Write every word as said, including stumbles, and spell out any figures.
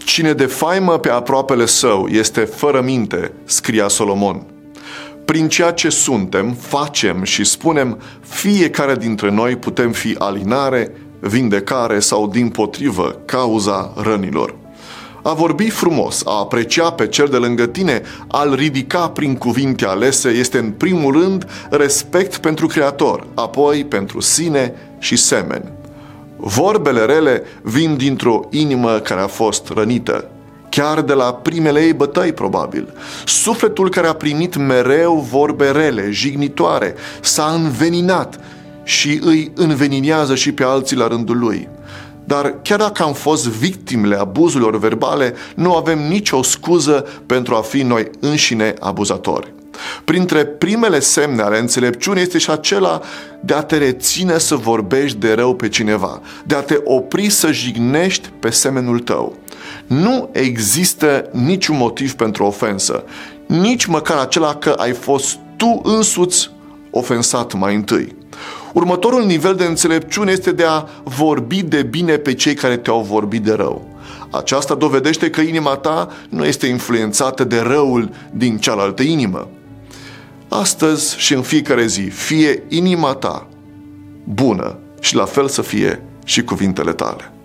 Cine defaimă pe aproapele său este fără minte, scria Solomon. Prin ceea ce suntem, facem și spunem, fiecare dintre noi putem fi alinare, vindecare sau, dimpotrivă, cauza rănilor. A vorbi frumos, a aprecia pe cel de lângă tine, a-l ridica prin cuvinte alese, este în primul rând respect pentru Creator, apoi pentru sine și semeni. Vorbele rele vin dintr-o inimă care a fost rănită, chiar de la primele ei bătăi, probabil. Sufletul care a primit mereu vorbe rele, jignitoare, s-a înveninat și îi înveninează și pe alții la rândul lui. Dar chiar dacă am fost victimele abuzurilor verbale, nu avem nicio scuză pentru a fi noi înșine abuzatori. Printre primele semne ale înțelepciunii este și acela de a te reține să vorbești de rău pe cineva, de a te opri să jignești pe semenul tău. Nu există niciun motiv pentru ofensă, nici măcar acela că ai fost tu însuți ofensat mai întâi. Următorul nivel de înțelepciune este de a vorbi de bine pe cei care te-au vorbit de rău. Aceasta dovedește că inima ta nu este influențată de răul din cealaltă inimă. Astăzi și în fiecare zi, fie inima ta bună și la fel să fie și cuvintele tale.